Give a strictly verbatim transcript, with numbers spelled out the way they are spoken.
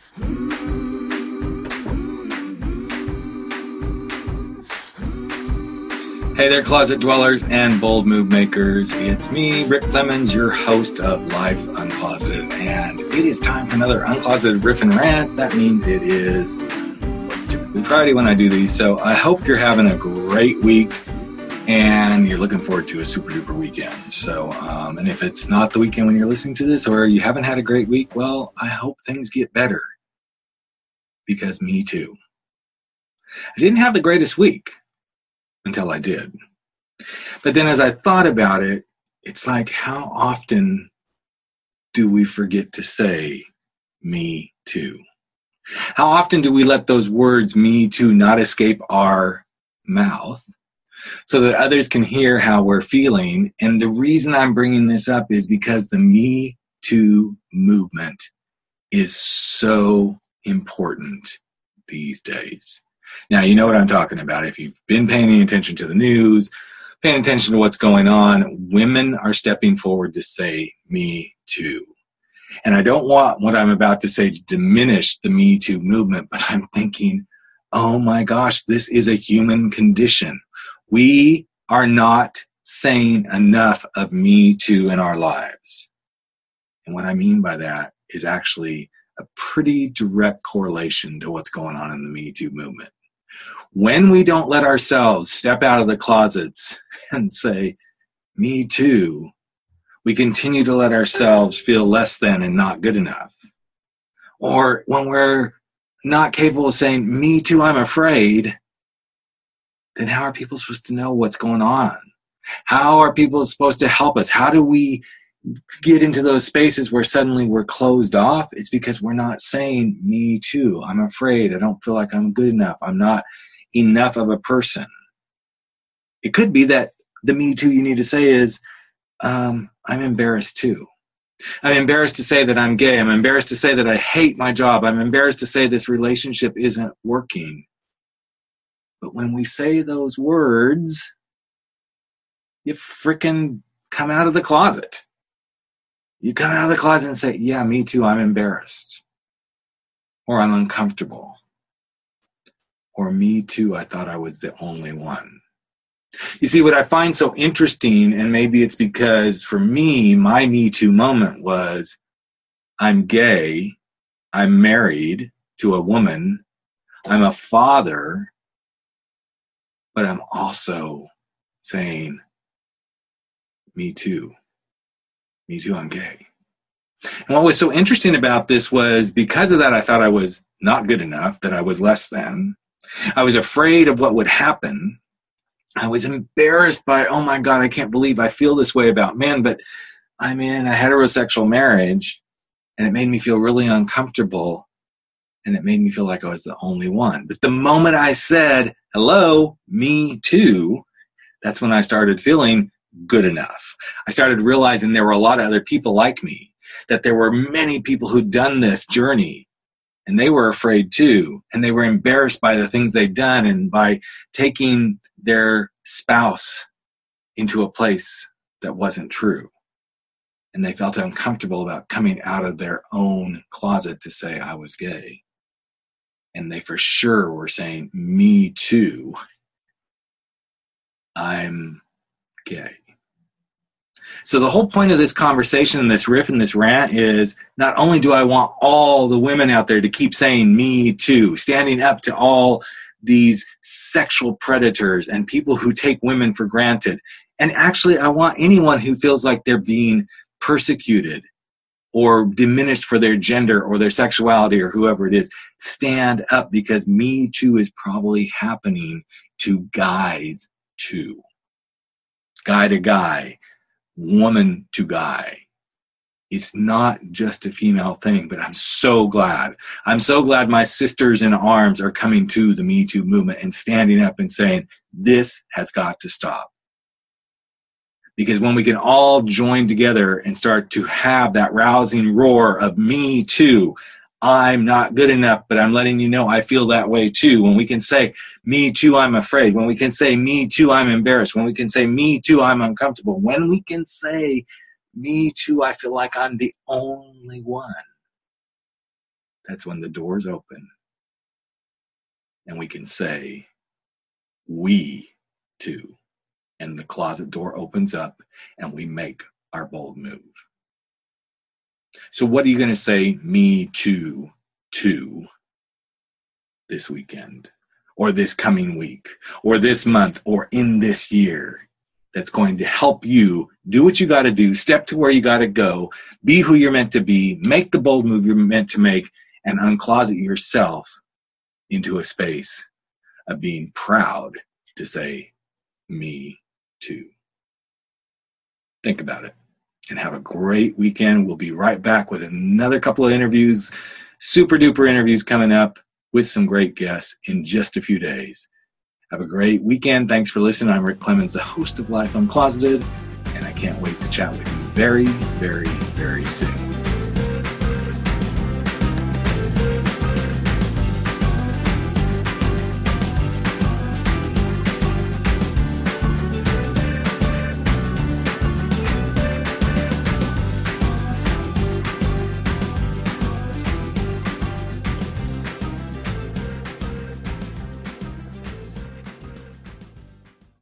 Hey there, closet dwellers and bold move makers. It's me, Rick Clemens, your host of Life Uncloseted, and it is time for another Uncloseted Riff and Rant. That means it is, well, it's typically Friday when I do these, so I hope you're having a great week and you're looking forward to a super duper weekend. So, um, and if it's not the weekend when you're listening to this, or you haven't had a great week, well, I hope things get better, because me too. I didn't have the greatest week until I did. But then as I thought about it, it's like, how often do we forget to say, me too? How often do we let those words, me too, not escape our mouth so that others can hear how we're feeling? And the reason I'm bringing this up is because the Me Too movement is so important these days. Now, you know what I'm talking about. If you've been paying attention to the news, paying attention to what's going on, women are stepping forward to say, me too. And I don't want what I'm about to say to diminish the Me Too movement, but I'm thinking, oh my gosh, this is a human condition. We are not saying enough of me too in our lives. And what I mean by that is actually a pretty direct correlation to what's going on in the Me Too movement. When we don't let ourselves step out of the closets and say, me too, we continue to let ourselves feel less than and not good enough. Or when we're not capable of saying, me too, I'm afraid, then how are people supposed to know what's going on? How are people supposed to help us? How do we get into those spaces where suddenly we're closed off? It's because we're not saying, me too, I'm afraid, I don't feel like I'm good enough, I'm not enough of a person. It could be that the me too you need to say is, um, I'm embarrassed too. I'm embarrassed to say that I'm gay. I'm embarrassed to say that I hate my job. I'm embarrassed to say this relationship isn't working. But when we say those words, you frickin' come out of the closet. You come out of the closet and say, yeah, me too, I'm embarrassed. Or I'm uncomfortable. Or me too, I thought I was the only one. You see, what I find so interesting, and maybe it's because for me, my Me Too moment was, I'm gay, I'm married to a woman, I'm a father, but I'm also saying, me too. Me too, I'm gay. And what was so interesting about this was, because of that, I thought I was not good enough, that I was less than. I was afraid of what would happen. I was embarrassed by, oh my God, I can't believe I feel this way about men, but I'm in a heterosexual marriage, and it made me feel really uncomfortable, and it made me feel like I was the only one. But the moment I said, hello, me too, that's when I started feeling good enough. I started realizing there were a lot of other people like me, that there were many people who'd done this journey, and they were afraid too, and they were embarrassed by the things they'd done and by taking their spouse into a place that wasn't true. And they felt uncomfortable about coming out of their own closet to say, I was gay. And they for sure were saying, me too, I'm gay. So the whole point of this conversation and this riff and this rant is, not only do I want all the women out there to keep saying me too, standing up to all these sexual predators and people who take women for granted. And actually, I want anyone who feels like they're being persecuted or diminished for their gender or their sexuality or whoever it is, stand up, because me too is probably happening to guys too. Guy to guy. Woman to guy. It's not just a female thing, but I'm so glad. I'm so glad my sisters in arms are coming to the Me Too movement and standing up and saying, this has got to stop. Because when we can all join together and start to have that rousing roar of me too, I'm not good enough, but I'm letting you know I feel that way too. When we can say, me too, I'm afraid. When we can say, me too, I'm embarrassed. When we can say, me too, I'm uncomfortable. When we can say, me too, I feel like I'm the only one. That's when the doors open and we can say, we too. And the closet door opens up and we make our bold move. So what are you going to say me too to this weekend or this coming week or this month or in this year that's going to help you do what you got to do, step to where you got to go, be who you're meant to be, make the bold move you're meant to make, and uncloset yourself into a space of being proud to say, me too. Think about it and have a great weekend. We'll be right back with another couple of interviews, super duper interviews coming up with some great guests in just a few days. Have a great weekend. Thanks for listening. I'm Rick Clemens, the host of Life Uncloseted, and I can't wait to chat with you very, very, very soon.